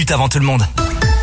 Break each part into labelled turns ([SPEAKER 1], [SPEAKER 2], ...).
[SPEAKER 1] minutes avant tout le monde.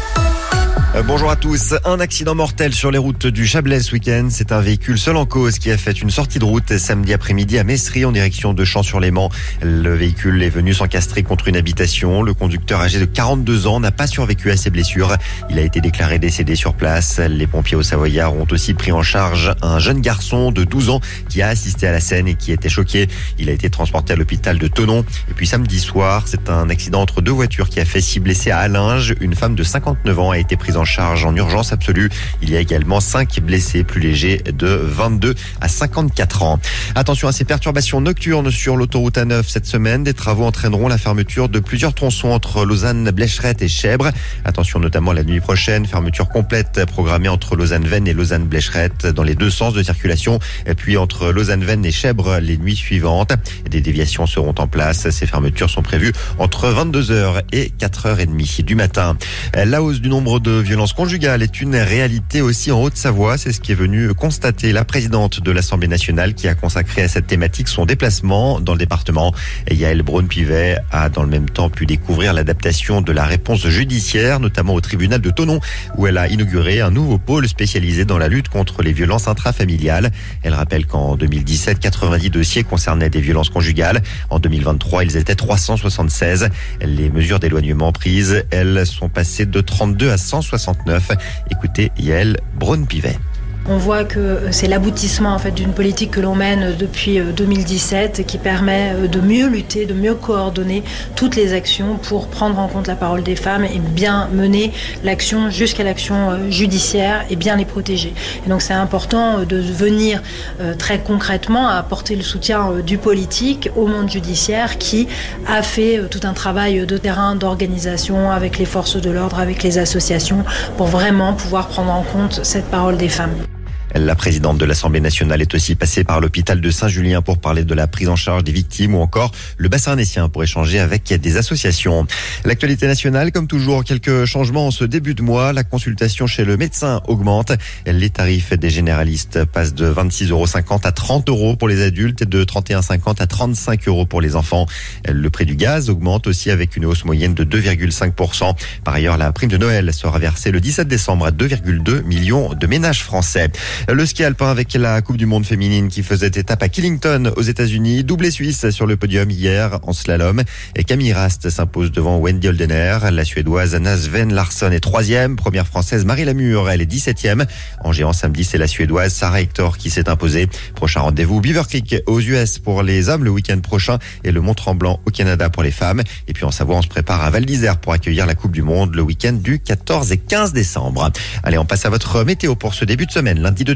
[SPEAKER 2] Bonjour à tous. Un accident mortel sur les routes du Chablais ce week-end. C'est un véhicule seul en cause qui a fait une sortie de route samedi après-midi à Messery en direction de Champs-sur-Léman. Le véhicule est venu s'encastrer contre une habitation. Le conducteur âgé de 42 ans n'a pas survécu à ses blessures. Il a été déclaré décédé sur place. Les pompiers au Savoyard ont aussi pris en charge un jeune garçon de 12 ans qui a assisté à la scène et qui était choqué. Il a été transporté à l'hôpital de Thonon. Et puis samedi soir, c'est un accident entre deux voitures qui a fait 6 blessés à Allinges. Une femme de 59 ans a été prise en charge en urgence absolue. Il y a également 5 blessés plus légers de 22 à 54 ans. Attention à ces perturbations nocturnes sur l'autoroute A9 cette semaine. Des travaux entraîneront la fermeture de plusieurs tronçons entre Lausanne, Blécherette et Chèvres. Attention notamment la nuit prochaine, fermeture complète programmée entre Lausanne-Vennes et Lausanne-Blécherette dans les deux sens de circulation. Et puis entre Lausanne-Vennes et Chèvres les nuits suivantes. Des déviations seront en place. Ces fermetures sont prévues entre 22h et 4h30 du matin. La hausse du nombre de violences conjugales est une réalité aussi en Haute-Savoie. C'est ce qui est venu constater la présidente de l'Assemblée nationale qui a consacré à cette thématique son déplacement dans le département. Yaël Braun-Pivet a dans le même temps pu découvrir l'adaptation de la réponse judiciaire, notamment au tribunal de Thonon, où elle a inauguré un nouveau pôle spécialisé dans la lutte contre les violences intrafamiliales. Elle rappelle qu'en 2017, 90 dossiers concernaient des violences conjugales. En 2023, ils étaient 376. Les mesures d'éloignement prises, elles, sont passées de 32 à 169. Écoutez Yaël Braun-Pivet.
[SPEAKER 3] On voit que c'est l'aboutissement en fait d'une politique que l'on mène depuis 2017 qui permet de mieux lutter, de mieux coordonner toutes les actions pour prendre en compte la parole des femmes et bien mener l'action jusqu'à l'action judiciaire et bien les protéger. Et donc c'est important de venir très concrètement apporter le soutien du politique au monde judiciaire qui a fait tout un travail de terrain, d'organisation avec les forces de l'ordre, avec les associations pour vraiment pouvoir prendre en compte cette parole des femmes.
[SPEAKER 2] La présidente de l'Assemblée nationale est aussi passée par l'hôpital de Saint-Julien pour parler de la prise en charge des victimes ou encore le bassin arnécien pour échanger avec des associations. L'actualité nationale, comme toujours, quelques changements en ce début de mois. La consultation chez le médecin augmente. Les tarifs des généralistes passent de 26,50 € à 30 € pour les adultes et de 31,50 € à 35 € pour les enfants. Le prix du gaz augmente aussi avec une hausse moyenne de 2,5%. Par ailleurs, la prime de Noël sera versée le 17 décembre à 2,2 millions de ménages français. Le ski alpin avec la Coupe du Monde féminine qui faisait étape à Killington aux États-Unis. Doublé suisse sur le podium hier en slalom. Et Camille Rast s'impose devant Wendy Holdener. La Suédoise Anna Sven Larsson est 3e. Première française Marie Lamure, elle est 17e. En géant samedi, c'est la Suédoise Sarah Hector qui s'est imposée. Prochain rendez-vous Beaver Creek aux US pour les hommes le week-end prochain et le Mont-Tremblant au Canada pour les femmes. Et puis en Savoie, on se prépare à Val d'Isère pour accueillir la Coupe du Monde le week-end du 14 et 15 décembre. Allez, on passe à votre météo pour ce début de semaine. Lundi